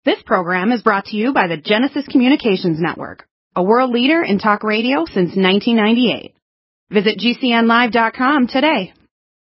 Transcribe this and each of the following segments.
This program is brought to you by the Genesis Communications Network, a world leader in talk radio since 1998. Visit GCNlive.com today.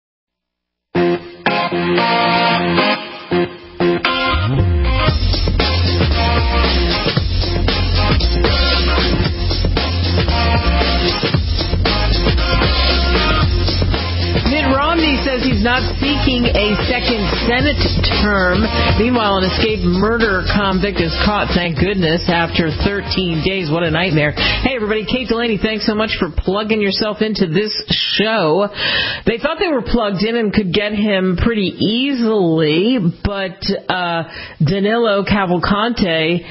Says he's not seeking a second Senate term. Meanwhile, an escaped murder convict is caught, thank goodness, after 13 days. What a nightmare. Hey, everybody, Kate Delaney, thanks so much for plugging yourself into this show. They thought they were plugged in and could get him pretty easily, but Danilo Cavalcante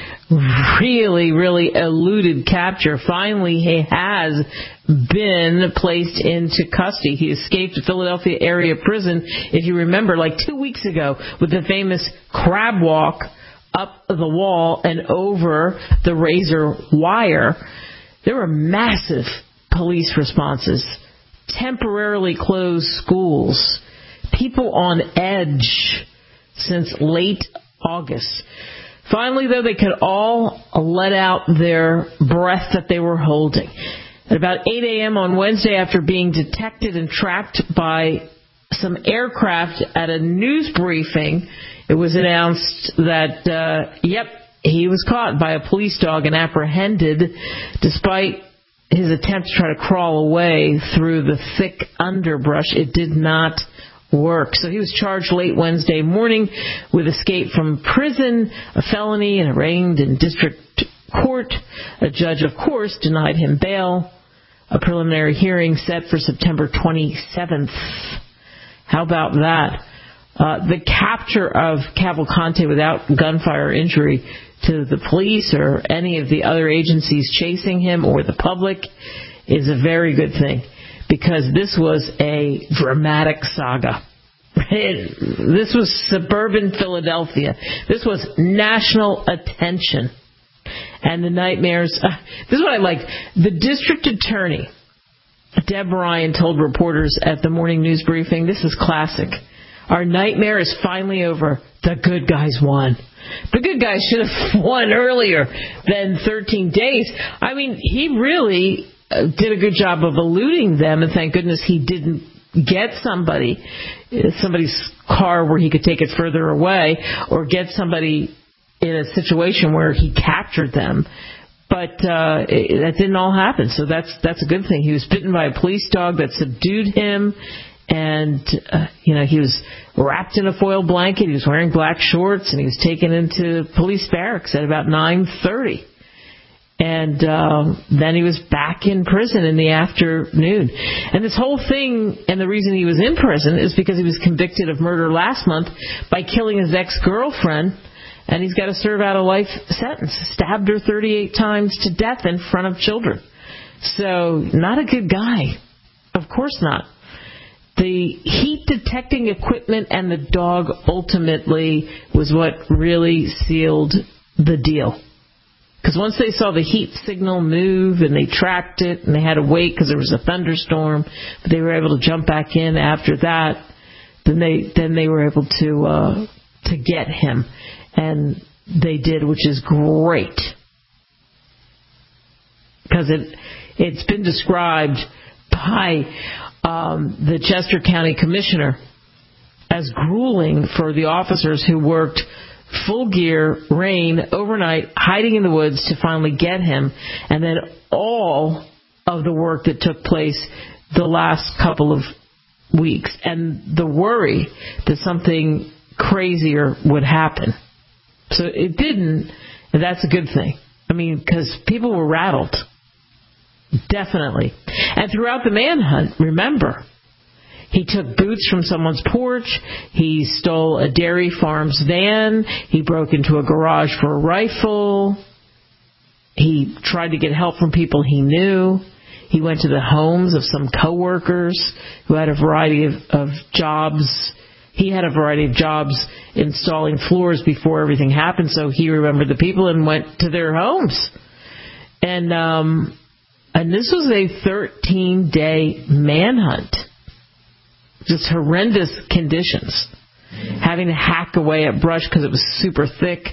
really eluded capture. Finally, he has been placed into custody. He escaped a Philadelphia area prison, if you remember, like 2 weeks ago with the famous crab walk up the wall and over the razor wire. There were massive police responses, temporarily closed schools, people on edge since late August. Finally, though, they could all let out their breath that they were holding. At about 8 a.m. on Wednesday, after being detected and tracked by some aircraft at a news briefing, it was announced that, he was caught by a police dog and apprehended despite his attempt to try to crawl away through the thick underbrush. It did not work. So he was charged late Wednesday morning with escape from prison, a felony, and arraigned in district court. A judge, of course, denied him bail. A preliminary hearing set for September 27th. How about that? The capture of Cavalcante without gunfire injury to the police or any of the other agencies chasing him or the public is a very good thing, because this was a dramatic saga. This was suburban Philadelphia. This was national attention. And the nightmares, this is what I like. The district attorney, Deb Ryan, told reporters at the morning news briefing, this is classic. Our nightmare is finally over. The good guys won. The good guys should have won earlier than 13 days. I mean, he really did a good job of eluding them, and thank goodness he didn't get somebody's car where he could take it further away, or get somebody in a situation where he captured them. But that didn't all happen, so that's a good thing. He was bitten by a police dog that subdued him, and he was wrapped in a foil blanket. He was wearing black shorts, and he was taken into police barracks at about 9:30. And then he was back in prison in the afternoon. And this whole thing, and the reason he was in prison, is because he was convicted of murder last month by killing his ex-girlfriend, and he's got to serve out a life sentence. Stabbed her 38 times to death in front of children. So, not a good guy. Of course not. The heat detecting equipment and the dog ultimately was what really sealed the deal. Because once they saw the heat signal move and they tracked it, and they had to wait because there was a thunderstorm, but they were able to jump back in after that, then they were able to get him. And they did, which is great. Because it's been described by the Chester County Commissioner as grueling for the officers who worked full gear, rain, overnight, hiding in the woods to finally get him, and then all of the work that took place the last couple of weeks, and the worry that something crazier would happen. So it didn't, and that's a good thing. I mean, because people were rattled. Definitely. And throughout the manhunt, remember, he took boots from someone's porch. He stole a dairy farm's van. He broke into a garage for a rifle. He tried to get help from people he knew. He went to the homes of some coworkers who had a variety of jobs. He had a variety of jobs installing floors before everything happened, so he remembered the people and went to their homes. And this was a 13-day manhunt. Just horrendous conditions. Having to hack away at brush because it was super thick.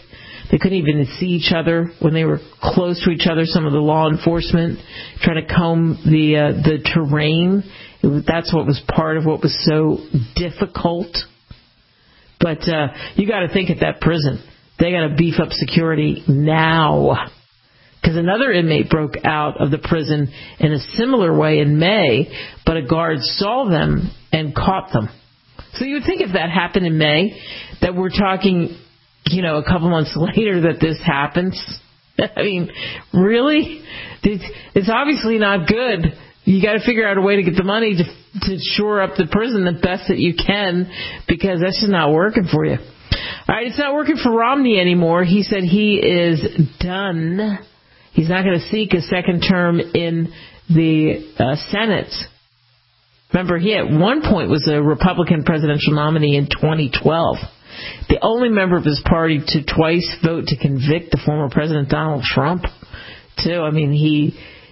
They couldn't even see each other when they were close to each other. Some of the law enforcement trying to comb the terrain. That's what was part of what was so difficult. But you got to think at that prison, they got to beef up security now. Because another inmate broke out of the prison in a similar way in May, but a guard saw them and caught them. So you would think if that happened in May, that we're talking, a couple months later that this happens. I mean, really? It's obviously not good. You got to figure out a way to get the money to shore up the prison the best that you can, because that's just not working for you. All right, it's not working for Romney anymore. He said he is done. He's not going to seek a second term in the Senate. Remember, he at one point was a Republican presidential nominee in 2012. The only member of his party to twice vote to convict the former President Donald Trump, too. I mean, he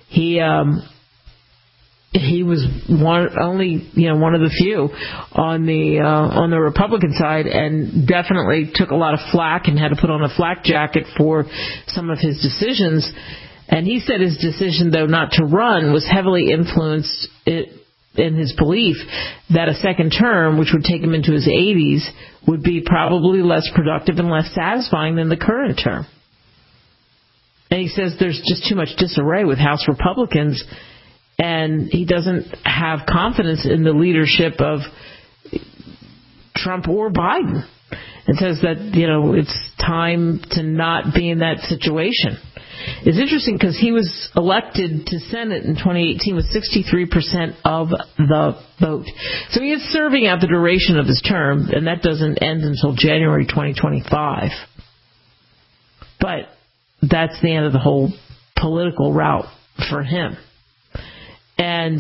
was one of the few on the Republican side, and definitely took a lot of flack and had to put on a flak jacket for some of his decisions. And he said his decision, though, not to run was heavily influenced in his belief that a second term, which would take him into his 80s, would be probably less productive and less satisfying than the current term. And he says there's just too much disarray with House Republicans, and he doesn't have confidence in the leadership of Trump or Biden. And says that, it's time to not be in that situation. It's interesting because he was elected to Senate in 2018 with 63% of the vote. So he is serving out the duration of his term, and that doesn't end until January 2025. But that's the end of the whole political route for him. And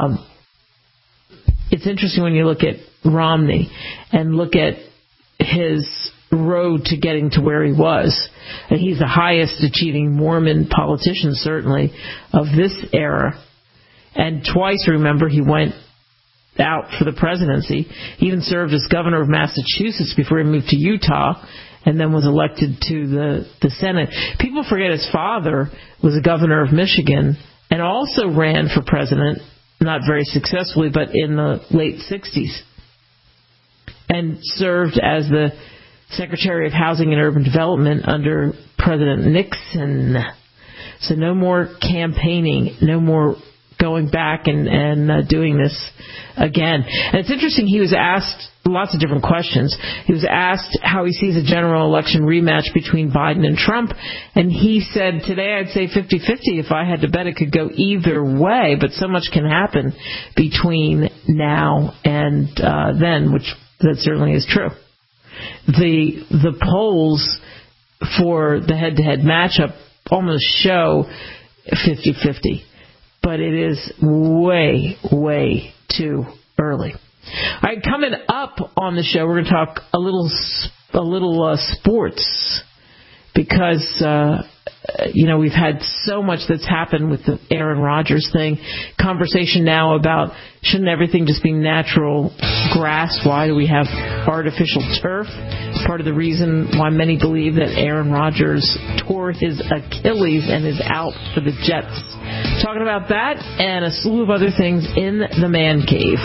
it's interesting when you look at Romney and look at his road to getting to where he was. And he's the highest achieving Mormon politician, certainly, of this era. And twice, remember, he went out for the presidency. He even served as governor of Massachusetts before he moved to Utah, and then was elected to the Senate. People forget his father was a governor of Michigan and also ran for president, not very successfully, but in the late 60s, and served as the Secretary of Housing and Urban Development under President Nixon. So no more campaigning, no more going back and doing this again. And it's interesting, he was asked lots of different questions. He was asked how he sees a general election rematch between Biden and Trump, and he said, today I'd say 50-50. If I had to bet, it could go either way, but so much can happen between now and then, which that certainly is true. The polls for the head-to-head matchup almost show 50-50, but it is way, way too early. All right, coming up on the show, we're going to talk a little sports, because we've had so much that's happened with the Aaron Rodgers thing. Conversation now about, shouldn't everything just be natural grass? Why do we have artificial turf? Part of the reason why many believe that Aaron Rodgers tore his Achilles and is out for the Jets. Talking about that and a slew of other things in the Man Cave.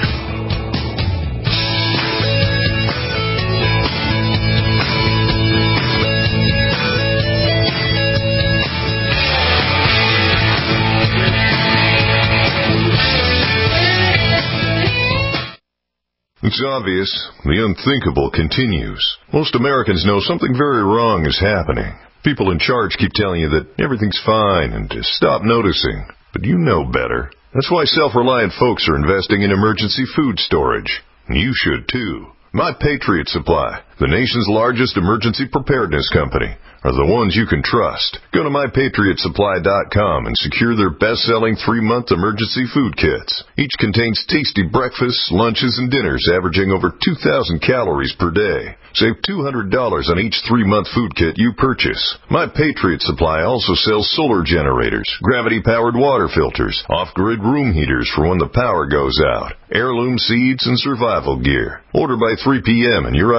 It's obvious. The unthinkable continues. Most Americans know something very wrong is happening. People in charge keep telling you that everything's fine and to stop noticing. But you know better. That's why self-reliant folks are investing in emergency food storage. And you should too. My Patriot Supply, the nation's largest emergency preparedness company, are the ones you can trust. Go to MyPatriotSupply.com and secure their best-selling 3-month emergency food kits. Each contains tasty breakfasts, lunches, and dinners averaging over 2,000 calories per day. Save $200 on each 3-month food kit you purchase. My Patriot Supply also sells solar generators, gravity-powered water filters, off-grid room heaters for when the power goes out, heirloom seeds, and survival gear. Order by 3 p.m. and your items ship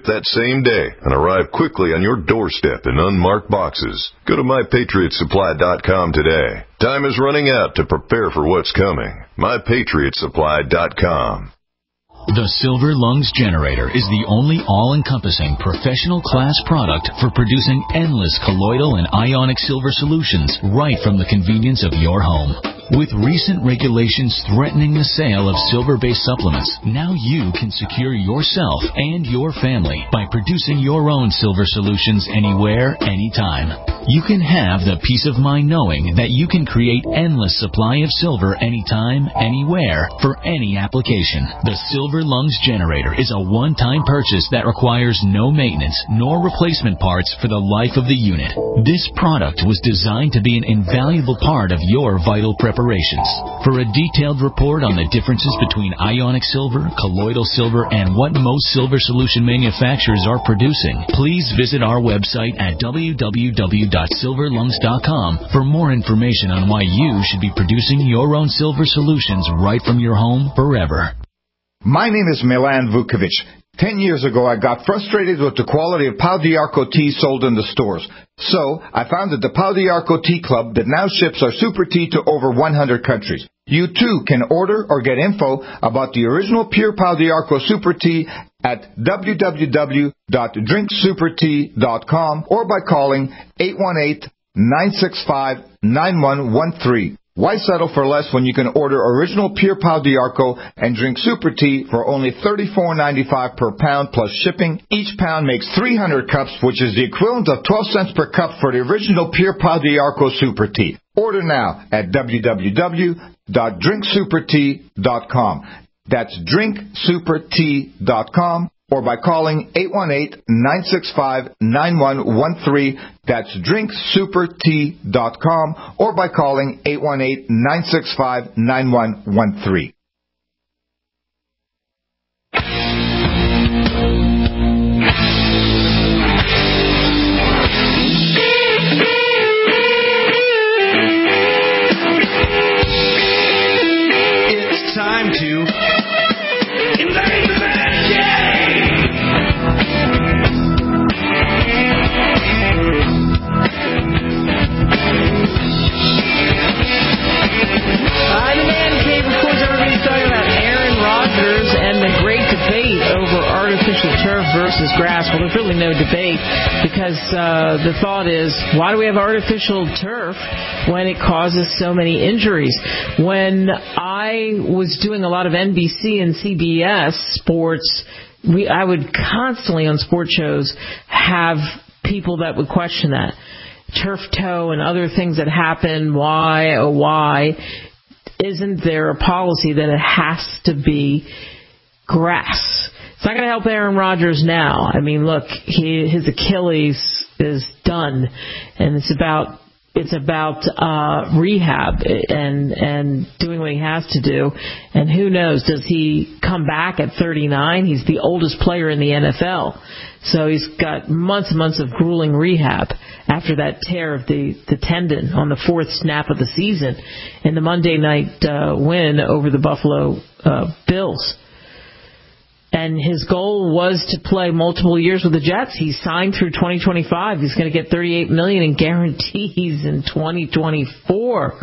shipped that same day and arrive quickly on your doorstep in unmarked boxes. Go to MyPatriotSupply.com today. Time is running out to prepare for what's coming. MyPatriotSupply.com. The Silver Lungs Generator is the only all-encompassing professional class product for producing endless colloidal and ionic silver solutions right from the convenience of your home. With recent regulations threatening the sale of silver-based supplements, now you can secure yourself and your family by producing your own silver solutions anywhere, anytime. You can have the peace of mind knowing that you can create endless supply of silver anytime, anywhere, for any application. The Silver Lungs Generator is a one-time purchase that requires no maintenance nor replacement parts for the life of the unit. This product was designed to be an invaluable part of your vital preparations. For a detailed report on the differences between ionic silver, colloidal silver, and what most silver solution manufacturers are producing, please visit our website at www.silverlungs.com for more information on why you should be producing your own silver solutions right from your home forever. My name is Milan Vukovic. 10 years ago, I got frustrated with the quality of Pau d'Arco tea sold in the stores. So, I founded the Pau d'Arco Tea Club that now ships our super tea to over 100 countries. You too can order or get info about the original pure Pau d'Arco super tea at www.drinksupertea.com or by calling 818-965-9113. Why settle for less when you can order original pure Pau d'Arco and drink super tea for only $34.95 per pound plus shipping? Each pound makes 300 cups, which is the equivalent of 12 cents per cup for the original pure Pau d'Arco super tea. Order now at www.drinksupertea.com. That's drinksupertea.com. Or by calling 818-965-9113. That's drinksupertea.com. Or by calling 818-965-9113. It's time to invade the versus grass. Well, there's really no debate because the thought is, why do we have artificial turf when it causes so many injuries? When I was doing a lot of NBC and CBS sports, I would constantly on sports shows have people that would question that. Turf toe and other things that happen, why, oh why, isn't there a policy that it has to be grass? It's not going to help Aaron Rodgers now. I mean, look, his Achilles is done, and it's about rehab and doing what he has to do. And who knows, does he come back at 39? He's the oldest player in the NFL, so he's got months and months of grueling rehab after that tear of the tendon on the fourth snap of the season in the Monday night win over the Buffalo Bills. And his goal was to play multiple years with the Jets. He signed through 2025. He's going to get $38 million in guarantees in 2024.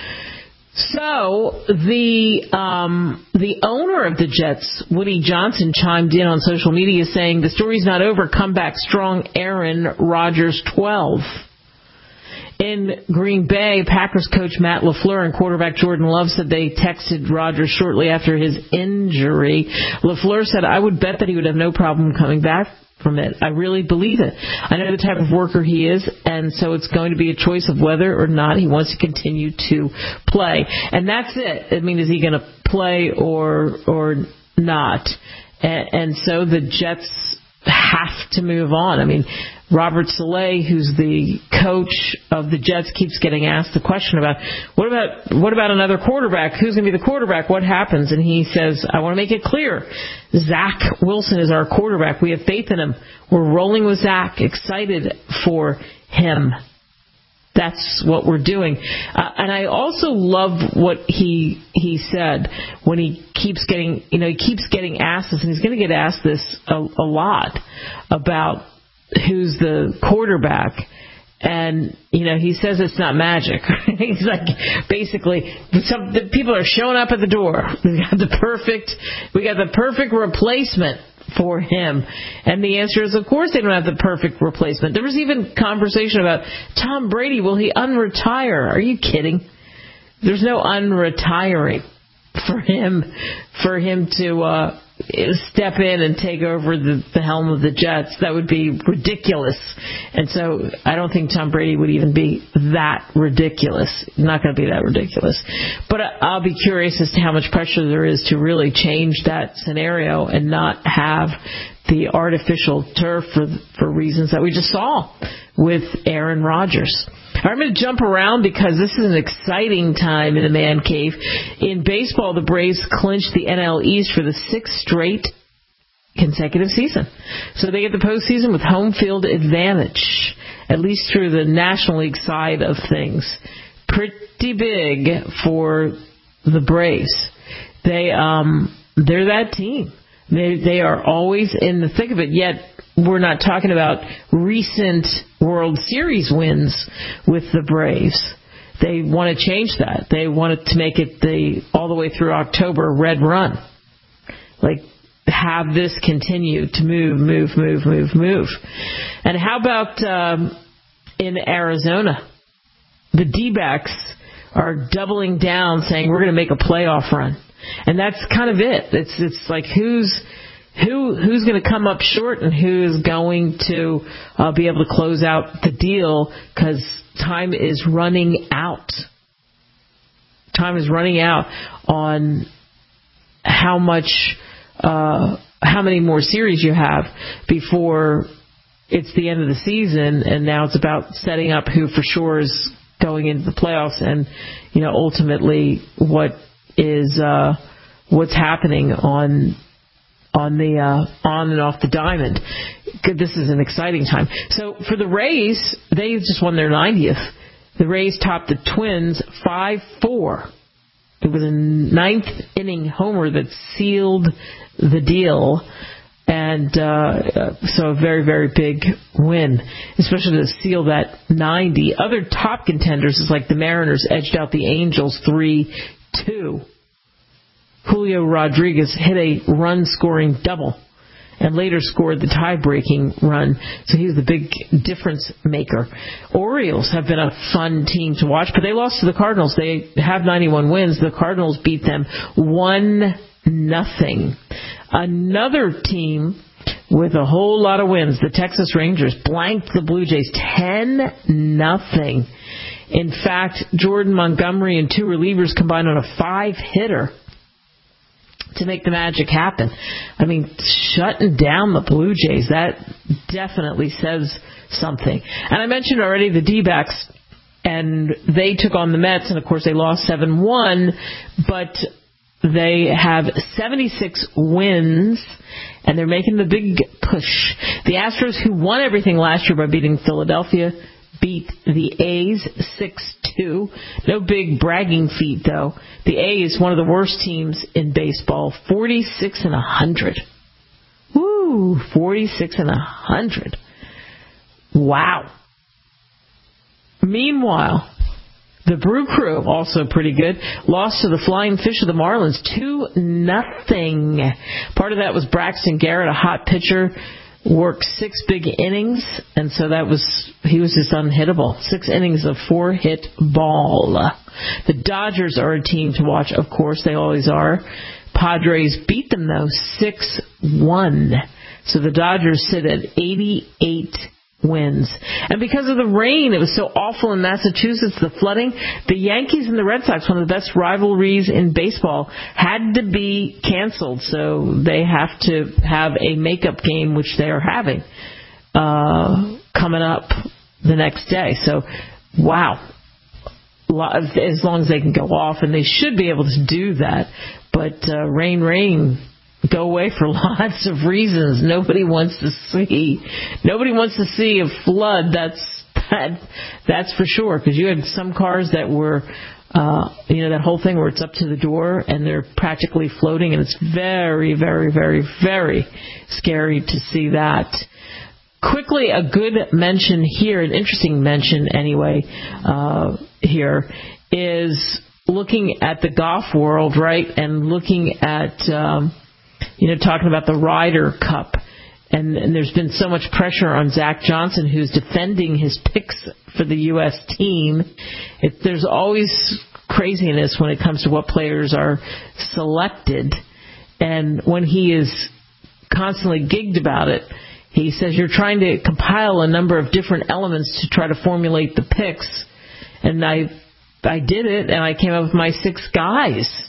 So the owner of the Jets, Woody Johnson, chimed in on social media saying, "The story's not over. Come back strong, Aaron Rodgers 12." In Green Bay, Packers coach Matt LaFleur and quarterback Jordan Love said they texted Rodgers shortly after his injury. LaFleur said, "I would bet that he would have no problem coming back from it. I really believe it. I know the type of worker he is, and so it's going to be a choice of whether or not he wants to continue to play." And that's it. I mean, is he going to play or not? And so the Jets have to move on. I mean, Robert Saleh, who's the coach of the Jets, keeps getting asked the question about what about another quarterback? Who's going to be the quarterback? What happens? And he says, "I want to make it clear. Zach Wilson is our quarterback. We have faith in him. We're rolling with Zach. Excited for him." That's what we're doing. And I also love what he said when he keeps getting asked this, and he's going to get asked this a lot about who's the quarterback. And, he says it's not magic. He's like, basically, the people are showing up at the door. We got the perfect replacement for him. And the answer is, of course, they don't have the perfect replacement. There was even conversation about Tom Brady. Will he unretire? Are you kidding? There's no unretiring for him to step in and take over the helm of the Jets. That would be ridiculous. And so I don't think Tom Brady would even be that ridiculous. Not going to be that ridiculous. But I'll be curious as to how much pressure there is to really change that scenario and not have the artificial turf for reasons that we just saw with Aaron Rodgers. I'm going to jump around because this is an exciting time in the man cave. In baseball, the Braves clinched the NL East for the 6th straight consecutive season. So they get the postseason with home field advantage, at least through the National League side of things. Pretty big for the Braves. They're that team. They are always in the thick of it, yet we're not talking about recent World Series wins with the Braves. They want to change that. They wanted to make it all the way through October red run. Like, have this continue to move. And how about in Arizona? The D-backs are doubling down, saying we're going to make a playoff run. And that's kind of it. It's like who's going to come up short and who is going to be able to close out the deal, because time is running out. Time is running out on how many more series you have before it's the end of the season, and now it's about setting up who for sure is going into the playoffs, and ultimately what's happening on the on and off the diamond. This is an exciting time. So for the Rays, they just won their 90th. The Rays topped the Twins 5-4. It was a 9th inning homer that sealed the deal, and so a very, very big win, especially to seal that 90. Other top contenders is like the Mariners edged out the Angels 3-2. Julio Rodriguez hit a run-scoring double and later scored the tie-breaking run, so he was the big difference maker. Orioles have been a fun team to watch, but they lost to the Cardinals. They have 91 wins. The Cardinals beat them 1-0. Another team with a whole lot of wins, the Texas Rangers, blanked the Blue Jays 10-0. In fact, Jordan Montgomery and 2 relievers combined on a 5-hitter to make the magic happen. I mean, shutting down the Blue Jays, that definitely says something. And I mentioned already the D-backs, and they took on the Mets, and of course they lost 7-1, but they have 76 wins, and they're making the big push. The Astros, who won everything last year by beating Philadelphia, beat the A's 6-2. No big bragging feat, though. The A's, one of the worst teams in baseball, 46-100. Woo, 46-100. Wow. Meanwhile, the Brew Crew, also pretty good, lost to the Flying Fish of the Marlins 2-0. Part of that was Braxton Garrett, a hot pitcher, worked 6 big innings, and so he was just unhittable. 6 innings of 4-hit ball. The Dodgers are a team to watch, of course, they always are. Padres beat them, though, 6-1. So the Dodgers sit at 88 wins. And because of the rain, it was so awful in Massachusetts, the flooding, the Yankees and the Red Sox, one of the best rivalries in baseball, had to be canceled. So they have to have a makeup game, which they are having, coming up the next day. So, wow. As long as they can go off, and they should be able to do that. But rain, go away for lots of reasons. Nobody wants to see a flood. That's That's for sure, because you had some cars that were, that whole thing where it's up to the door and they're practically floating, and it's very, very, very, very scary to see that. Quickly, a good mention here, an interesting mention anyway, here, is looking at the golf world, right, and looking at, talking about the Ryder Cup. And there's been so much pressure on Zach Johnson, who's defending his picks for the U.S. team. There's always craziness when it comes to what players are selected. And when he is constantly gigged about it, he says, you're trying to compile a number of different elements to try to formulate the picks. And I did it, and I came up with my 6 guys.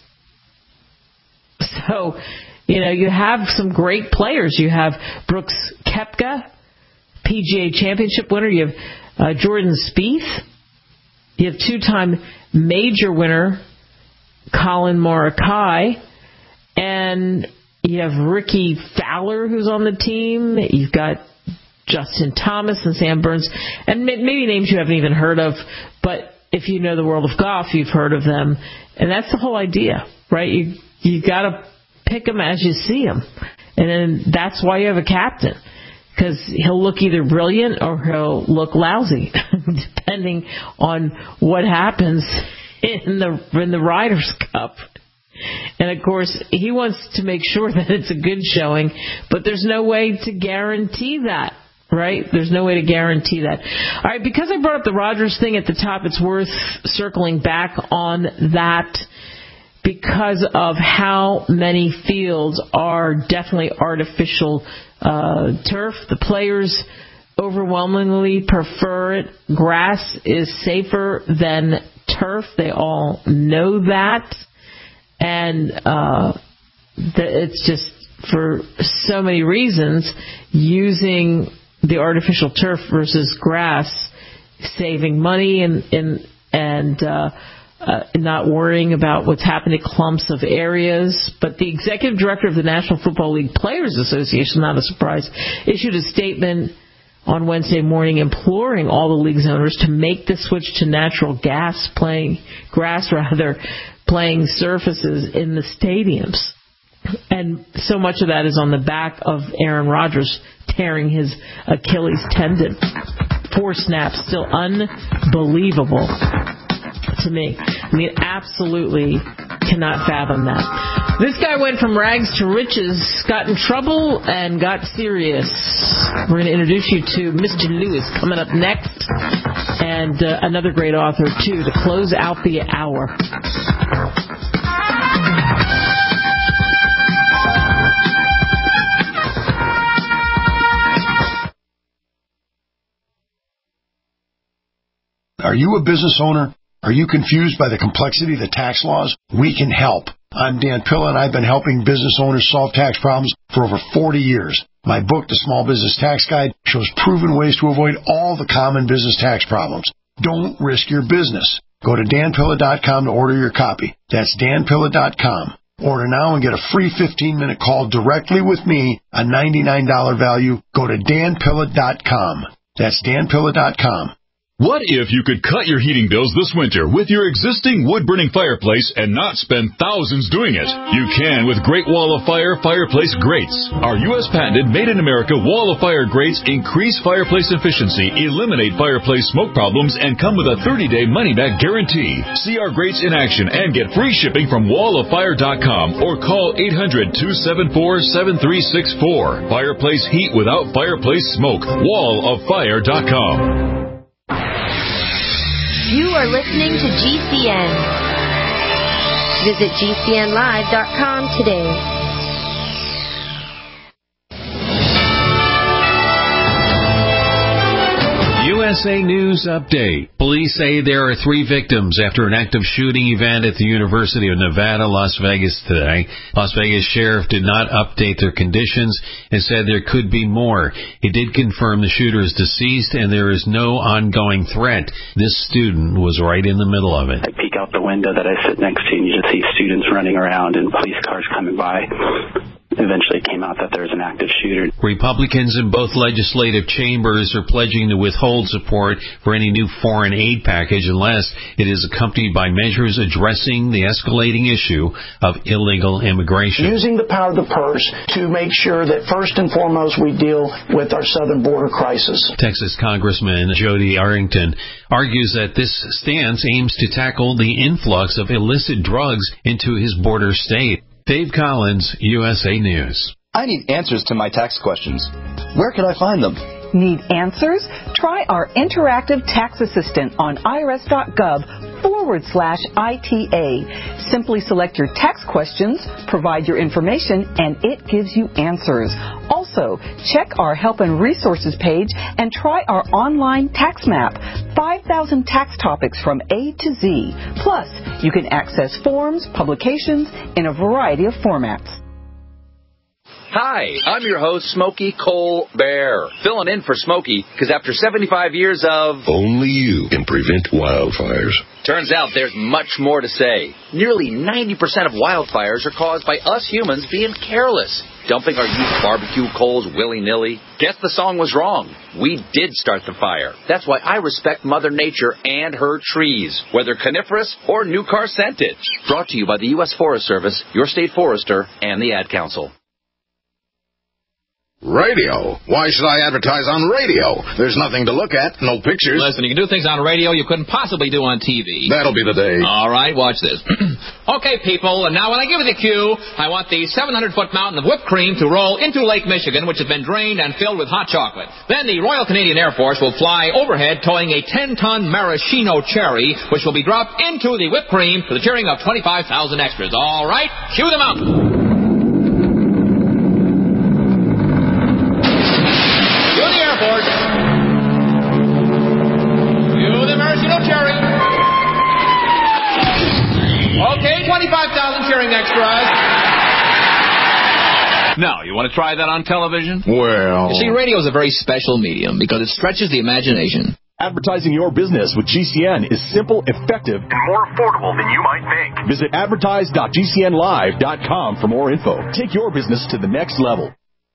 So, you have some great players. You have Brooks Koepka, PGA Championship winner. You have Jordan Spieth. You have 2-time major winner Colin Morikawa. And you have Ricky Fowler, who's on the team. You've got Justin Thomas and Sam Burns. And maybe names you haven't even heard of. But if you know the world of golf, you've heard of them. And that's the whole idea, right? You got to pick them as you see them. And then that's why you have a captain, because he'll look either brilliant or he'll look lousy, depending on what happens in the Ryder's Cup. And, of course, he wants to make sure that it's a good showing, but there's no way to guarantee that, right? There's no way to guarantee that. All right, because I brought up the Rogers thing at the top, it's worth circling back on that, because of how many fields are definitely artificial turf. The players overwhelmingly prefer it. Grass is safer than turf. They all know that. And it's just, for so many reasons, using the artificial turf versus grass, saving money and not worrying about what's happening to clumps of areas. But the executive director of the National Football League Players Association, not a surprise, issued a statement on Wednesday morning imploring all the league's owners to make the switch to natural playing surfaces in the stadiums. And so much of that is on the back of Aaron Rodgers tearing his Achilles tendon. 4 snaps, still unbelievable to me. I mean, absolutely cannot fathom that. This guy went from rags to riches, got in trouble, and got serious. We're going to introduce you to Mr. Lewis coming up next, and another great author, too, to close out the hour. Are you a business owner? Are you confused by the complexity of the tax laws? We can help. I'm Dan Pilla, and I've been helping business owners solve tax problems for over 40 years. My book, The Small Business Tax Guide, shows proven ways to avoid all the common business tax problems. Don't risk your business. Go to danpilla.com to order your copy. That's danpilla.com. Order now and get a free 15-minute call directly with me, a $99 value. Go to danpilla.com. That's danpilla.com. What if you could cut your heating bills this winter with your existing wood-burning fireplace and not spend thousands doing it? You can with Great Wall of Fire fireplace grates. Our U.S. patented made-in-America Wall of Fire grates increase fireplace efficiency, eliminate fireplace smoke problems, and come with a 30-day money-back guarantee. See our grates in action and get free shipping from walloffire.com or call 800-274-7364. Fireplace heat without fireplace smoke. walloffire.com. You are listening to GCN. Visit GCNlive.com today. USA News Update. Police say there are 3 victims after an active shooting event at the University of Nevada, Las Vegas today. Las Vegas Sheriff did not update their conditions and said there could be more. He did confirm the shooter is deceased and there is no ongoing threat. This student was right in the middle of it. I peek out the window that I sit next to and you just see students running around and police cars coming by. eventually came out that there was an active shooter. Republicans in both legislative chambers are pledging to withhold support for any new foreign aid package unless it is accompanied by measures addressing the escalating issue of illegal immigration. Using the power of the purse to make sure that first and foremost we deal with our southern border crisis. Texas Congressman Jody Arrington argues that this stance aims to tackle the influx of illicit drugs into his border state. Dave Collins, USA News. I need answers to my tax questions. Where can I find them? Need answers? Try our interactive tax assistant on irs.gov/ITA. Simply select your tax questions, provide your information, and it gives you answers. Also, check our help and resources page and try our online tax map. 5,000 tax topics from A to Z. Plus, you can access forms, publications in a variety of formats. Hi, I'm your host, Smokey Colbert, filling in for Smokey, because after 75 years of... Only you can prevent wildfires. Turns out there's much more to say. Nearly 90% of wildfires are caused by us humans being careless, dumping our used barbecue coals willy-nilly. Guess the song was wrong. We did start the fire. That's why I respect Mother Nature and her trees, whether coniferous or new car scented. Brought to you by the U.S. Forest Service, your state forester, and the Ad Council. Radio? Why should I advertise on radio? There's nothing to look at, no pictures. Listen, you can do things on radio you couldn't possibly do on TV. That'll be the day. All right, watch this. Okay, people, and now when I give you the cue, I want the 700-foot mountain of whipped cream to roll into Lake Michigan, which has been drained and filled with hot chocolate. Then the Royal Canadian Air Force will fly overhead towing a 10-ton maraschino cherry, which will be dropped into the whipped cream to the cheering of 25,000 extras. All right, cue the mountain. Okay, 25,000 cheering extras. Now, you want to try that on television? Well... You see, radio is a very special medium because it stretches the imagination. Advertising your business with GCN is simple, effective, and more affordable than you might think. Visit advertise.gcnlive.com for more info. Take your business to the next level.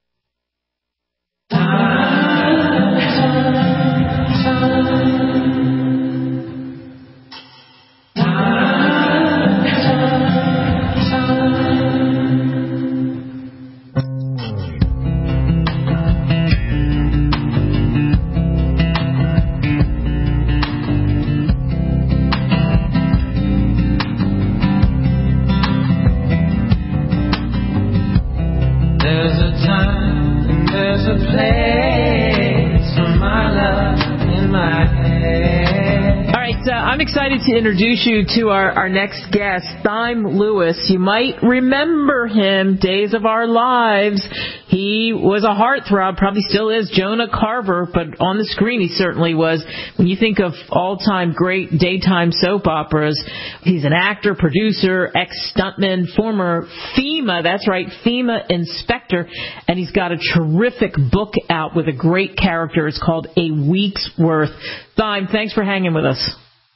I'm excited to introduce you to our next guest, Thyme Lewis. You might remember him, Days of Our Lives. He was a heartthrob, probably still is, Jonah Carver, but on the screen he certainly was. When you think of all-time great daytime soap operas, he's an actor, producer, ex-stuntman, former FEMA, that's right, FEMA inspector, and he's got a terrific book out with a great character. It's called A Week's Worth. Thyme, thanks for hanging with us.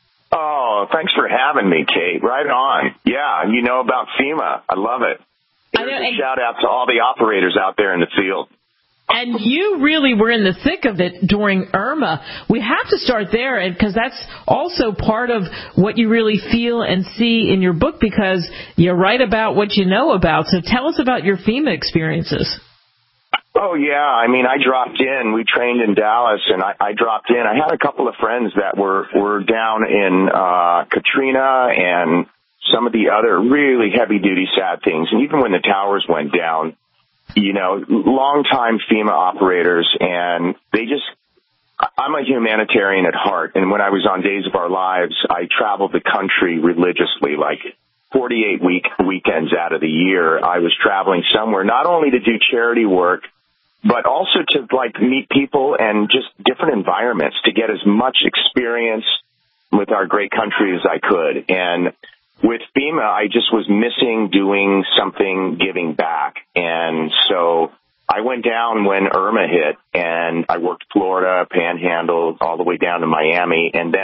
Oh, thanks for having me, Kate. Right on. Yeah, you know about FEMA. I love it. Shout out to all the operators out there in the field. And you really were in the thick of it during Irma. We have to start there, because that's also part of what you really feel and see in your book, because you write about what you know about. So tell us about your FEMA experiences. Oh, yeah. I mean, I dropped in. We trained in Dallas, and I dropped in. I had a couple of friends that were down in Katrina and some of the other really heavy-duty sad things. And even when the towers went down, you know, long-time FEMA operators, and they just – I'm a humanitarian at heart. And when I was on Days of Our Lives, I traveled the country religiously, like 48 weekends out of the year. I was traveling somewhere not only to do charity work, but also to, like, meet people and just different environments to get as much experience with our great country as I could. And with FEMA, I just was missing doing something giving back. And so I went down when Irma hit, and I worked Florida, Panhandle, all the way down to Miami. And then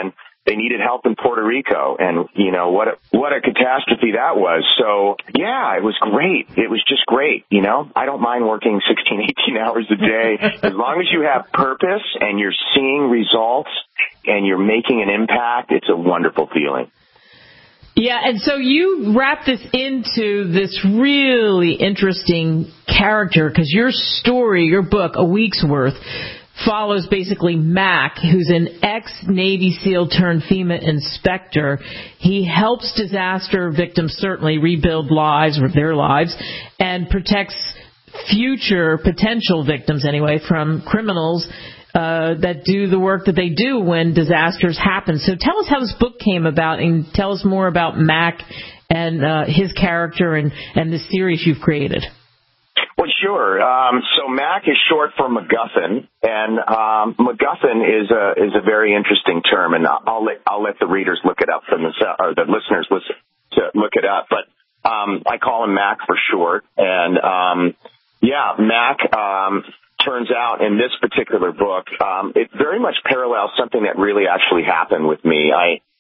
they needed help in Puerto Rico, and what a catastrophe that was. So yeah, it was great. It was just great. I don't mind working 16, 18 hours a day as long as you have purpose and you're seeing results and you're making an impact. It's a wonderful feeling. Yeah, and so you wrap this into this really interesting character, because your story, your book, A Week's Worth, follows basically Mac, who's an ex-Navy SEAL turned FEMA inspector. He helps disaster victims certainly rebuild lives, or their lives, and protects future potential victims anyway from criminals that do the work that they do when disasters happen. So tell us how this book came about, and tell us more about Mac and his character and the series you've created. Well, sure. So Mac is short for MacGuffin, and MacGuffin is a very interesting term, and I'll let the readers look it up for themselves, or the listeners look it up. But I call him Mac for short, and Mac turns out in this particular book, it very much parallels something that really actually happened with me.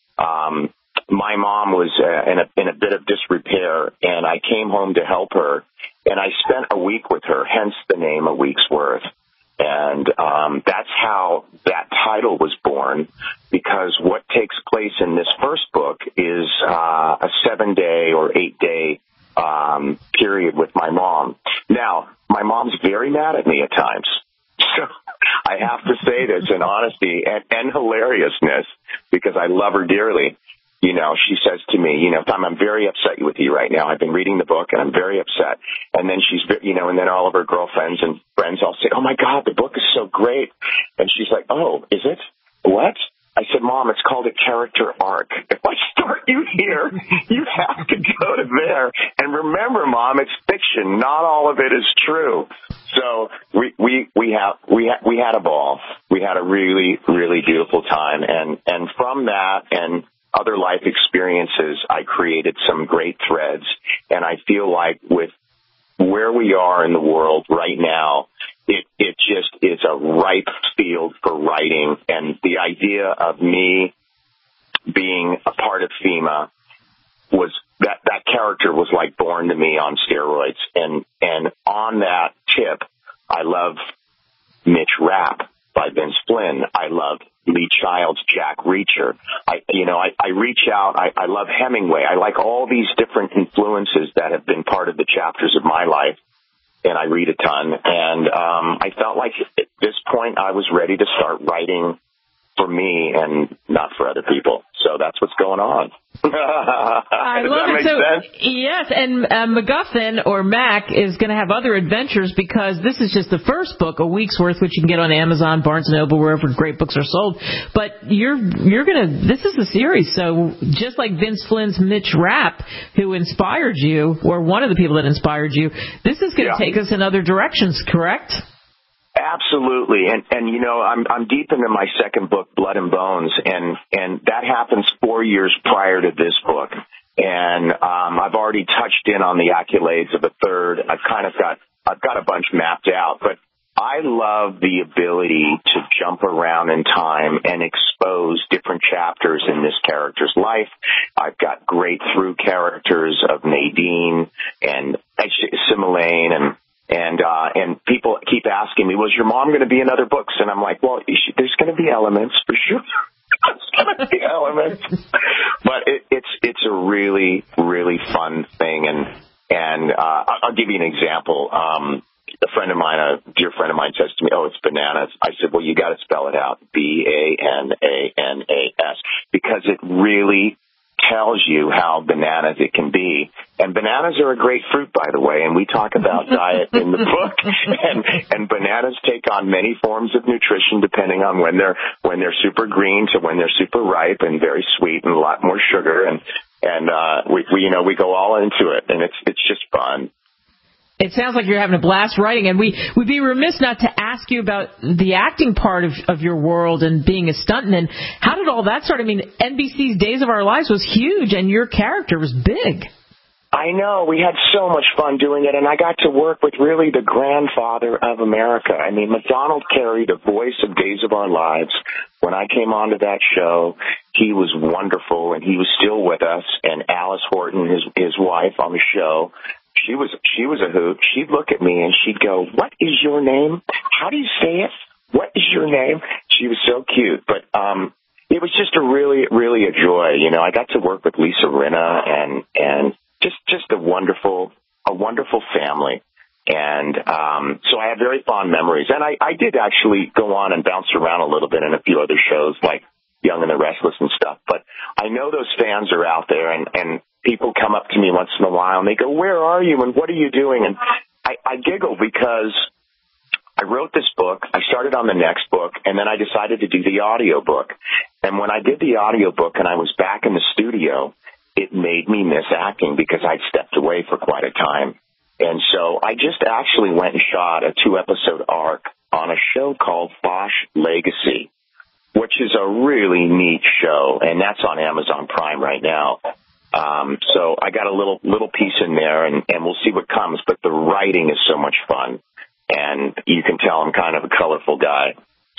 My mom was in a bit of disrepair, and I came home to help her, and I spent a week with her, hence the name A Week's Worth. And that's how that title was born, because what takes place in this first book is a 7-day or 8-day period with my mom. Now, my mom's very mad at me at times. So I have to say this in honesty and hilariousness, because I love her dearly. She says to me, Tom, I'm very upset with you right now. I've been reading the book and I'm very upset. And then and then all of her girlfriends and friends all say, oh my God, the book is so great. And she's like, oh, is it? What? I said, Mom, it's called a character arc. If I start you here, you have to go to there. And remember, Mom, it's fiction. Not all of it is true. So we had a ball. We had a really, really beautiful time. And from that and other life experiences, I created some great threads. And I feel like with where we are in the world right now, it just is a ripe field for writing. And the idea of me being a part of FEMA was that character was like born to me on steroids. And on that tip, I love Mitch Rapp by Vince Flynn. I love Lee Child's Jack Reacher. I reach out. I love Hemingway. I like all these different influences that have been part of the chapters of my life. And I read a ton. And I felt like at this point I was ready to start writing for me and not for other people. So that's what's going on. I love it. Sense? Yes, and MacGuffin, or Mac, is going to have other adventures, because this is just the first book, A Week's Worth, which you can get on Amazon, Barnes & Noble, wherever great books are sold. But this is a series. So just like Vince Flynn's Mitch Rapp, who inspired you, or one of the people that inspired you, this is going to take us in other directions, correct? Absolutely. And I'm deep into my second book, Blood and Bones, and that happens 4 years prior to this book. And I've already touched in on the accolades of a third. I've got a bunch mapped out, but I love the ability to jump around in time and expose different chapters in this character's life. I've got great through characters of Nadine and Similane, and people keep asking me, was your mom going to be in other books? And I'm like, well, there's going to be elements for sure. There's going to be elements. But it's a really, really fun thing. And I'll give you an example. A dear friend of mine says to me, oh, it's bananas. I said, well, you got to spell it out. Bananas, because it really tells you how bananas it can be. And bananas are a great fruit, by the way, and we talk about diet in the book. And bananas take on many forms of nutrition depending on when they're super green to when they're super ripe and very sweet and a lot more sugar. And we go all into it, and it's just fun. It sounds like you're having a blast writing, and we'd be remiss not to ask you about the acting part of your world and being a stuntman. How did all that start? I mean, NBC's Days of Our Lives was huge, and your character was big. I know. We had so much fun doing it, and I got to work with really the grandfather of America. I mean, McDonald Carey, the voice of Days of Our Lives, when I came onto that show, he was wonderful, and he was still with us. And Alice Horton, his wife on the show, she was a hoot. She'd look at me, and she'd go, "What is your name? How do you say it? What is your name?" She was so cute. But it was just really a joy. You know, I got to work with Lisa Rinna and just a wonderful family. And so I have very fond memories. And I did actually go on and bounce around a little bit in a few other shows like Young and the Restless and stuff. But I know those fans are out there, and people come up to me once in a while, and they go, "Where are you, and what are you doing?" And I giggle because I wrote this book, I started on the next book, and then I decided to do the audio book. And when I did the audio book and I was back in the studio, it made me miss acting because I'd stepped away for quite a time. And so I just actually went and shot a 2-episode arc on a show called Bosch Legacy, which is a really neat show, and that's on Amazon Prime right now. So I got a little piece in there, and we'll see what comes. But the writing is so much fun, and you can tell I'm kind of a colorful guy.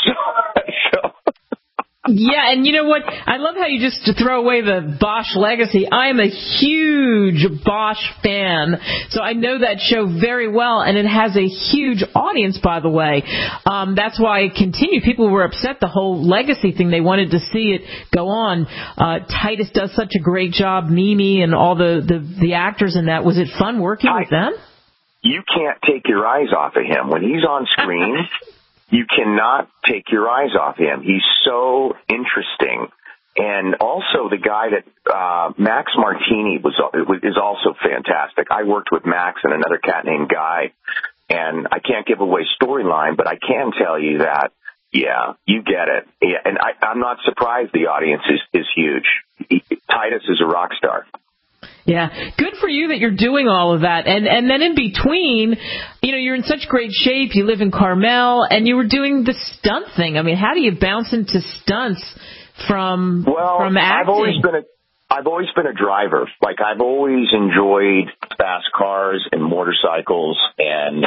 So Yeah, and you know what? I love how you just throw away the Bosch legacy. I'm a huge Bosch fan, so I know that show very well, and it has a huge audience, by the way. That's why it continued. People were upset, the whole legacy thing. They wanted to see it go on. Titus does such a great job, Mimi and all the actors in that. Was it fun working with them? You can't take your eyes off of him. When he's on screen, you cannot take your eyes off him. He's so interesting. And also the guy that Max Martini is also fantastic. I worked with Max and another cat named Guy, and I can't give away storyline, but I can tell you that, yeah, you get it. Yeah, and I'm not surprised the audience is huge. Titus is a rock star. Yeah, good for you that you're doing all of that. And then in between, you know, you're in such great shape. You live in Carmel, and you were doing the stunt thing. I mean, how do you bounce into stunts from acting? I've always been a driver. Like, I've always enjoyed fast cars and motorcycles, and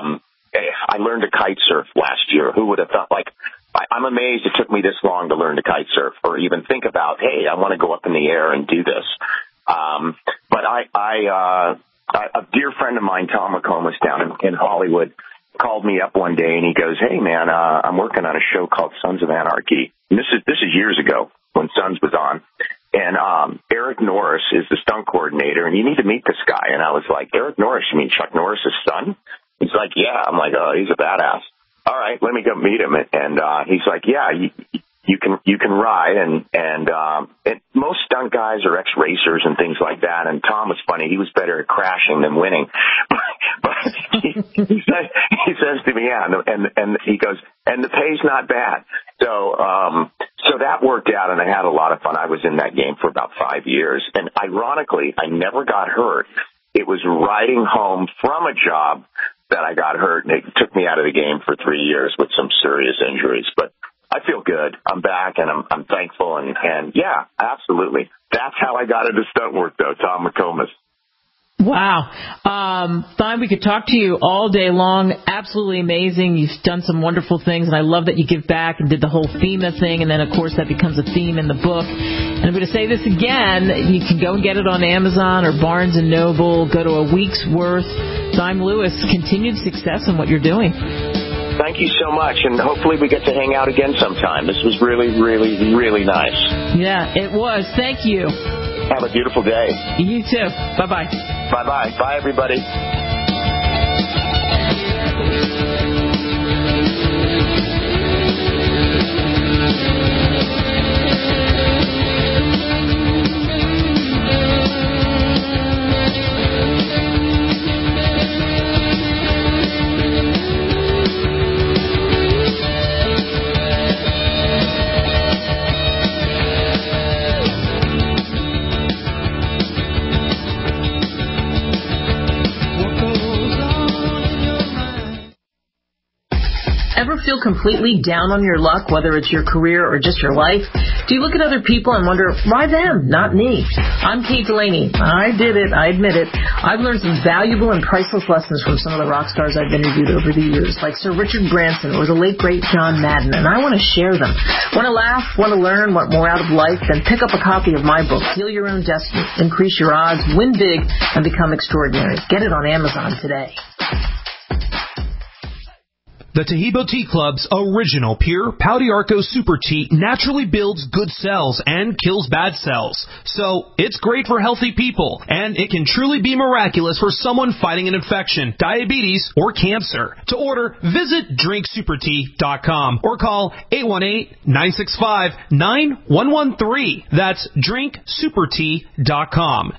I learned to kite surf last year. Who would have thought? Like, I'm amazed it took me this long to learn to kite surf, or even think about, hey, I want to go up in the air and do this. But a dear friend of mine, Tom McComas, down in Hollywood, called me up one day and he goes, "Hey man, I'm working on a show called Sons of Anarchy." And this is years ago when Sons was on. And Eric Norris is the stunt coordinator, and you need to meet this guy. And I was like, "Eric Norris? You mean Chuck Norris's son?" He's like, "Yeah." I'm like, "Oh, he's a badass. All right, let me go meet him." And he's like, "Yeah, you can ride, and most stunt guys are ex-racers and things like that." And Tom was funny; he was better at crashing than winning. But he says to me, "Yeah," and he goes, "And the pay's not bad." So that worked out, and I had a lot of fun. I was in that game for about 5 years, and ironically, I never got hurt. It was riding home from a job that I got hurt, and it took me out of the game for 3 years with some serious injuries, but I feel good. I'm back, and I'm thankful, and yeah, absolutely. That's how I got into stunt work, though, Tom McComas. Wow. Fine, we could talk to you all day long. Absolutely amazing. You've done some wonderful things, and I love that you give back and did the whole FEMA thing, and then, of course, that becomes a theme in the book. And I'm going to say this again. You can go and get it on Amazon or Barnes & Noble. Go to a week's worth. Dime Lewis, continued success in what you're doing. Thank you so much, and hopefully we get to hang out again sometime. This was really, really, really nice. Yeah, it was. Thank you. Have a beautiful day. You too. Bye-bye. Bye-bye. Bye, everybody. Woke feel completely down on your luck, whether it's your career or just your life? Do you look at other people and wonder, why them, not me? I'm Kate Delaney. I did it. I admit it. I've learned some valuable and priceless lessons from some of the rock stars I've interviewed over the years, like Sir Richard Branson or the late, great John Madden, and I want to share them. Want to laugh, want to learn, want more out of life? Then pick up a copy of my book, Heal Your Own Destiny, Increase Your Odds, Win Big, and Become Extraordinary. Get it on Amazon today. The Taheebo Tea Club's original pure Pau d'Arco Super Tea naturally builds good cells and kills bad cells. So it's great for healthy people, and it can truly be miraculous for someone fighting an infection, diabetes, or cancer. To order, visit drinksupertea.com or call 818-965-9113. That's drinksupertea.com.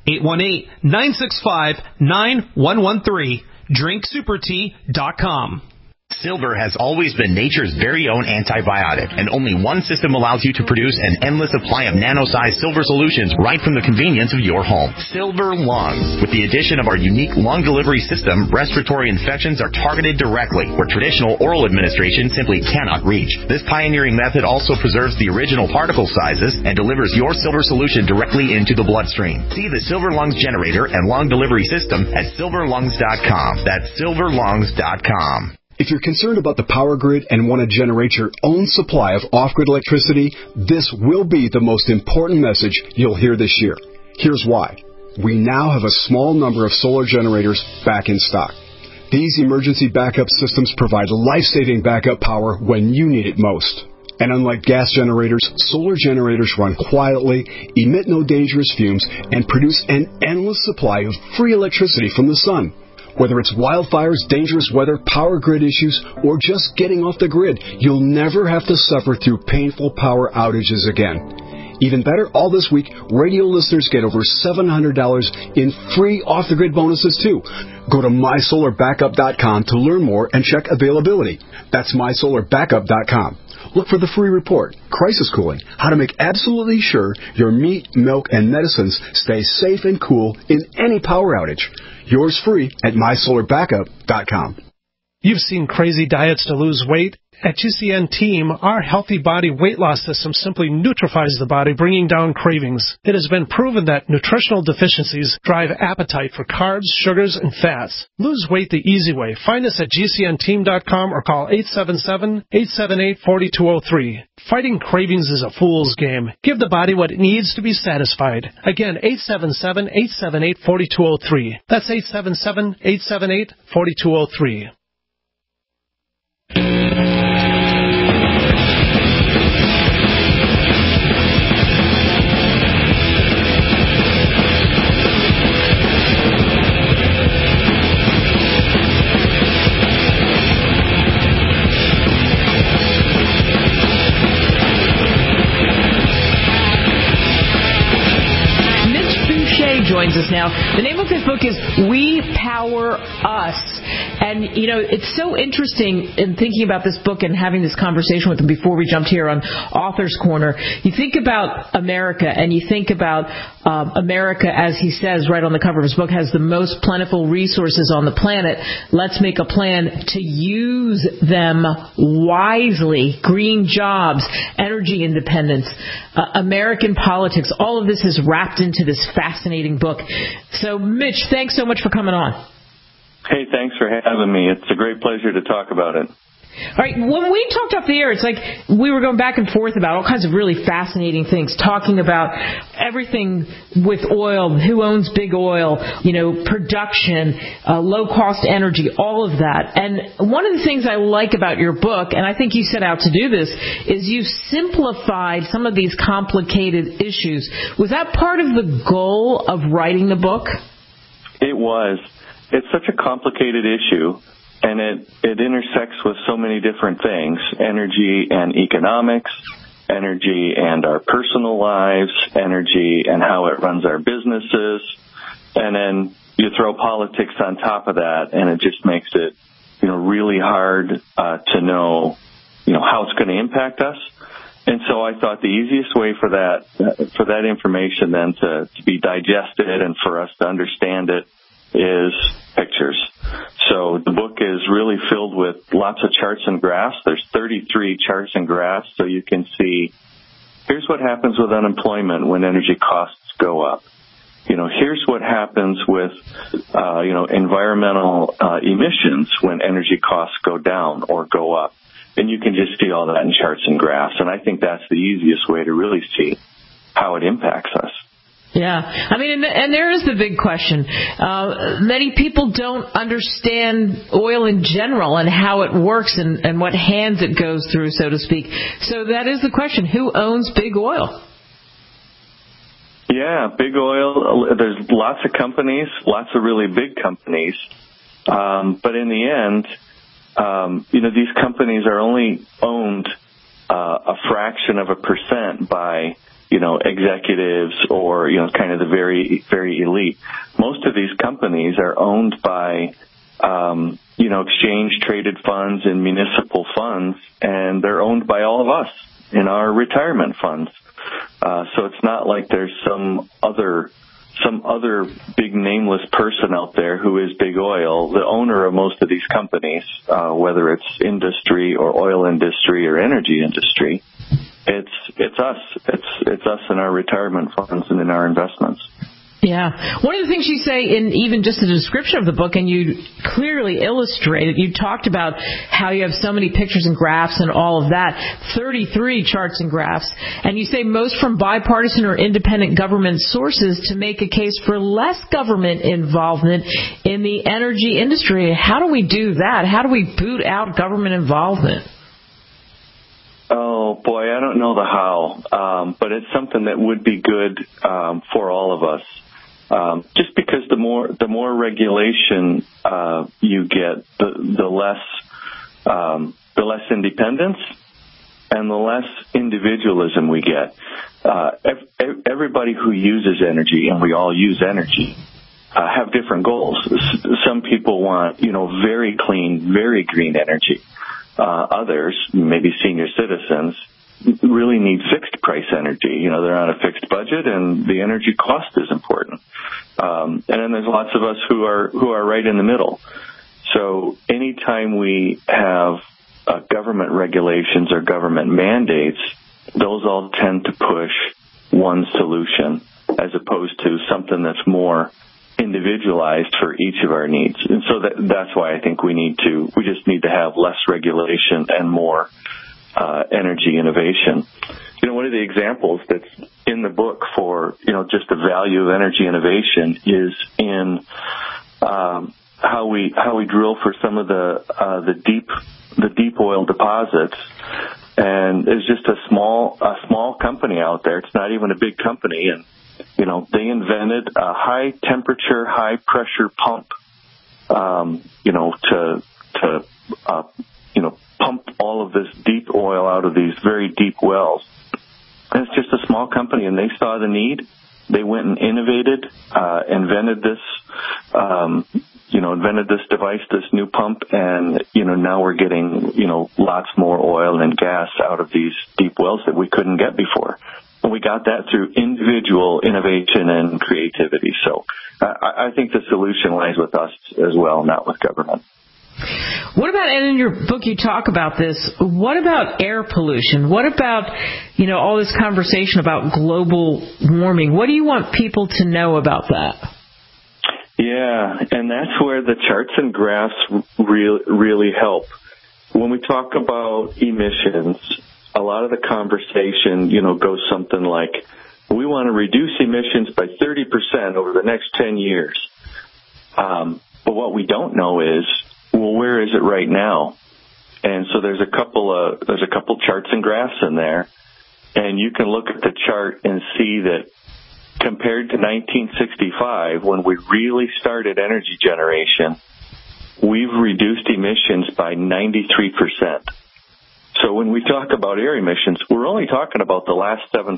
818-965-9113. drinksupertea.com. Silver has always been nature's very own antibiotic, and only one system allows you to produce an endless supply of nano-sized silver solutions right from the convenience of your home. Silver Lungs. With the addition of our unique lung delivery system, respiratory infections are targeted directly, where traditional oral administration simply cannot reach. This pioneering method also preserves the original particle sizes and delivers your silver solution directly into the bloodstream. See the Silver Lungs generator and lung delivery system at silverlungs.com. That's silverlungs.com. If you're concerned about the power grid and want to generate your own supply of off-grid electricity, this will be the most important message you'll hear this year. Here's why. We now have a small number of solar generators back in stock. These emergency backup systems provide life-saving backup power when you need it most. And unlike gas generators, solar generators run quietly, emit no dangerous fumes, and produce an endless supply of free electricity from the sun. Whether it's wildfires, dangerous weather, power grid issues, or just getting off the grid, you'll never have to suffer through painful power outages again. Even better, all this week, radio listeners get over $700 in free off-the-grid bonuses, too. Go to mysolarbackup.com to learn more and check availability. That's mysolarbackup.com. Look for the free report, Crisis Cooling, how to make absolutely sure your meat, milk, and medicines stay safe and cool in any power outage. Yours free at mysolarbackup.com. You've seen crazy diets to lose weight. At GCN Team, our Healthy Body Weight Loss System simply neutralizes the body, bringing down cravings. It has been proven that nutritional deficiencies drive appetite for carbs, sugars, and fats. Lose weight the easy way. Find us at GCNteam.com or call 877-878-4203. Fighting cravings is a fool's game. Give the body what it needs to be satisfied. Again, 877-878-4203. That's 877-878-4203. Joins us now. The name of his book is We Power Us. And, you know, it's so interesting in thinking about this book and having this conversation with him before we jumped here on Author's Corner. You think about America, and you think about America, as he says right on the cover of his book, has the most plentiful resources on the planet. Let's make a plan to use them wisely. Green jobs, energy independence, American politics. All of this is wrapped into this fascinating book. So, Mitch, thanks so much for coming on. Hey, thanks for having me. It's a great pleasure to talk about it. All right, when we talked off the air, it's like we were going back and forth about all kinds of really fascinating things, talking about everything with oil, who owns big oil, you know, production, low-cost energy, all of that. And one of the things I like about your book, and I think you set out to do this, is you simplified some of these complicated issues. Was that part of the goal of writing the book? It was. It's such a complicated issue. And it intersects with so many different things, energy and economics, energy and our personal lives, energy and how it runs our businesses. And then you throw politics on top of that, and it just makes it, you know, really hard to know, you know, how it's going to impact us. And so I thought the easiest way for that information then to be digested and for us to understand it is pictures. So the book is really filled with lots of charts and graphs. There's 33 charts and graphs, so you can see here's what happens with unemployment when energy costs go up. Here's what happens with, environmental emissions when energy costs go down or go up. And you can just see all that in charts and graphs. And I think that's the easiest way to really see how it impacts us. Yeah. I mean, and there is the big question. Many people don't understand oil in general and how it works and what hands it goes through, so to speak. So that is the question. Who owns big oil? Yeah, big oil, there's lots of companies, lots of really big companies. But in the end, these companies are only owned a fraction of a % by, executives or, kind of the very, very elite. Most of these companies are owned by, exchange-traded funds and municipal funds, and they're owned by all of us in our retirement funds. So it's not like there's some other big nameless person out there who is big oil. The owner of most of these companies, whether it's industry or oil industry or energy industry, it's us. It's us in our retirement funds and in our investments. Yeah. One of the things you say in even just the description of the book, and you clearly illustrated, you talked about how you have so many pictures and graphs and all of that, 33 charts and graphs, and you say most from bipartisan or independent government sources to make a case for less government involvement in the energy industry. How do we do that? How do we boot out government involvement? Oh, boy, I don't know the how, but it's something that would be good for all of us. Just because the more regulation you get, the less independence and the less individualism we get. Everybody who uses energy, and we all use energy, have different goals. Some people want, very clean, very green energy. Others, maybe senior citizens, really need fixed price energy. They're on a fixed budget, and the energy cost is important. And then there's lots of us who are right in the middle. So anytime we have government regulations or government mandates, those all tend to push one solution as opposed to something that's more individualized for each of our needs. And so that's why I think we just need to have less regulation and more energy innovation. One of the examples that's in the book for, just the value of energy innovation is in how we drill for some of the deep oil deposits. And there's just a small company out there. It's not even a big company, and they invented a high temperature, high pressure pump, to pump all of this deep oil out of these very deep wells. And it's just a small company, and they saw the need. They went and innovated, invented this device, this new pump, and, now we're getting, lots more oil and gas out of these deep wells that we couldn't get before. And we got that through individual innovation and creativity. So I think the solution lies with us as well, not with government. What about, and in your book you talk about this, what about air pollution? What about, all this conversation about global warming? What do you want people to know about that? Yeah, and that's where the charts and graphs really help. When we talk about emissions, a lot of the conversation, goes something like, we want to reduce emissions by 30% over the next 10 years. But what we don't know is, well, where is it right now? And so there's a couple charts and graphs in there, and you can look at the chart and see that compared to 1965, when we really started energy generation, we've reduced emissions by 93%. So when we talk about air emissions, we're only talking about the last 7%.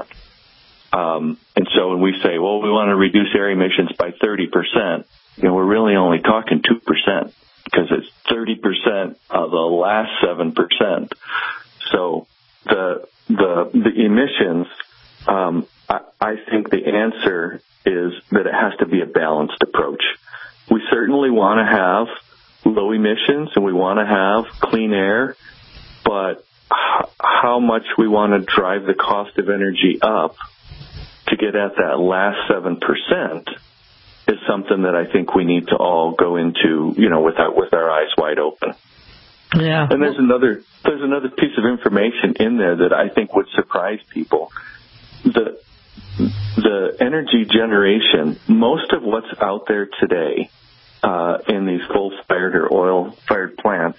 And so when we say, well, we want to reduce air emissions by 30%, we're really only talking 2%. Because it's 30% of the last 7%. So the emissions, I think the answer is that it has to be a balanced approach. We certainly want to have low emissions and we want to have clean air, but how much we want to drive the cost of energy up to get at that last 7% is something that I think we need to all go into, with our eyes wide open. Yeah. And there's another piece of information in there that I think would surprise people. The energy generation, most of what's out there today in these coal-fired or oil-fired plants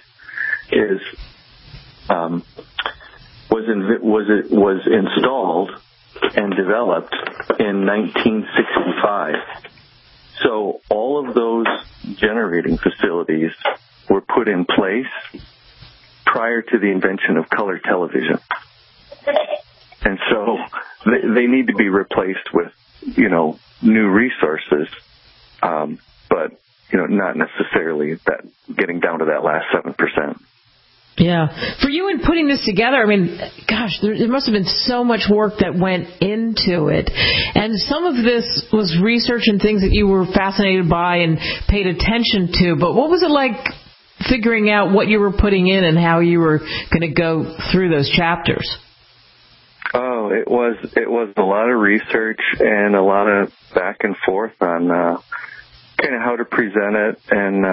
was installed and developed in 1965. So all of those generating facilities were put in place prior to the invention of color television. And so they need to be replaced with, new resources, but, not necessarily that getting down to that last 7%. Yeah. For you in putting this together, I mean, gosh, there must have been so much work that went into it. And some of this was research and things that you were fascinated by and paid attention to. But what was it like figuring out what you were putting in and how you were going to go through those chapters? Oh, it was a lot of research and a lot of back and forth on kind of how to present it and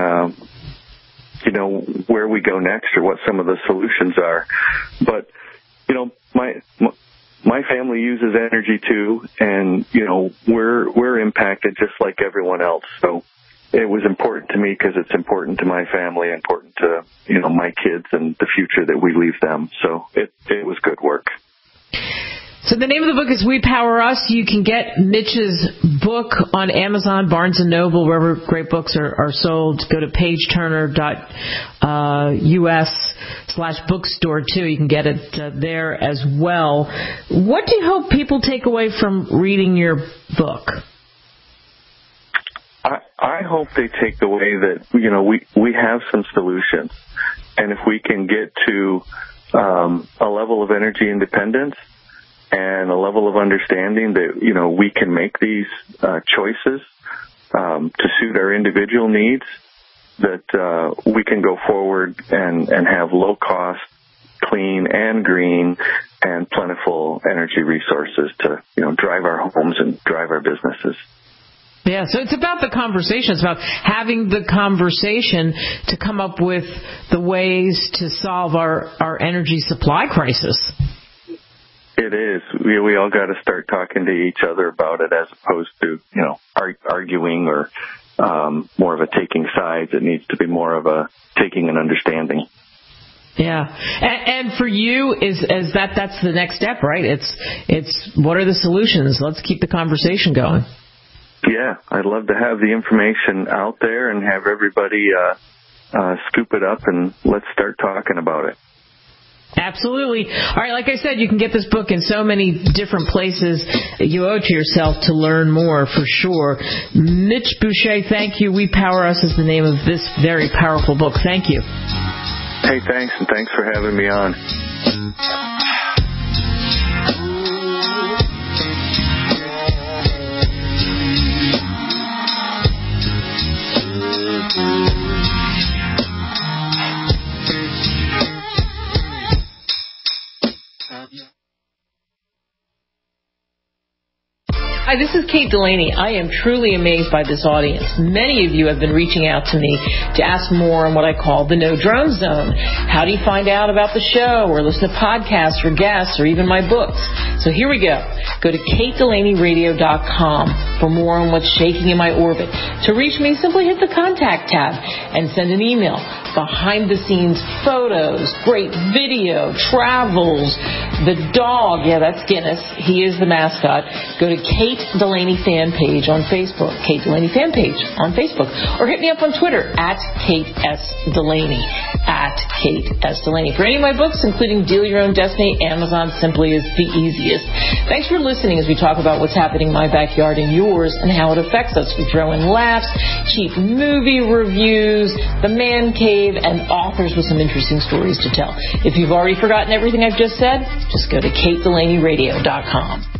where we go next or what some of the solutions are. But, my family uses energy too, and, we're impacted just like everyone else. So it was important to me because it's important to my family, important to, my kids and the future that we leave them. So it was good work. So the name of the book is We Power Us. You can get Mitch's book on Amazon, Barnes & Noble, wherever great books are sold. Go to pageturner.us/bookstore, too. You can get it there as well. What do you hope people take away from reading your book? I hope they take away that, we have some solutions. And if we can get to a level of energy independence, and a level of understanding that, we can make these choices to suit our individual needs, that we can go forward and have low-cost, clean and green and plentiful energy resources to, drive our homes and drive our businesses. Yeah, so it's about the conversation. It's about having the conversation to come up with the ways to solve our energy supply crisis. It is. We all got to start talking to each other about it as opposed to, arguing or more of a taking sides. It needs to be more of a taking and understanding. Yeah. And for you, that's the next step, right? It's what are the solutions? Let's keep the conversation going. Yeah, I'd love to have the information out there and have everybody scoop it up and let's start talking about it. Absolutely. All right, like I said, you can get this book in so many different places. You owe it to yourself to learn more, for sure. Mitch Boucher, thank you. We Power Us is the name of this very powerful book. Thank you. Hey, thanks, and thanks for having me on. Hi, this is Kate Delaney. I am truly amazed by this audience. Many of you have been reaching out to me to ask more on what I call the No Drone Zone. How do you find out about the show or listen to podcasts or guests or even my books? So here we go. Go to KateDelaneyRadio.com for more on what's shaking in my orbit. To reach me, simply hit the contact tab and send an email. Behind-the-scenes photos, great video, travels, the dog. Yeah, that's Guinness. He is the mascot. Go to Kate Delaney fan page on Facebook. Kate Delaney fan page on Facebook. Or hit me up on Twitter at Kate S. Delaney. At Kate S. Delaney. For any of my books, including Deal Your Own Destiny, Amazon simply is the easiest. Thanks for listening as we talk about what's happening in my backyard and yours and how it affects us. We throw in laughs, cheap movie reviews, the man cave, and authors with some interesting stories to tell. If you've already forgotten everything I've just said, just go to KateDelaneyRadio.com.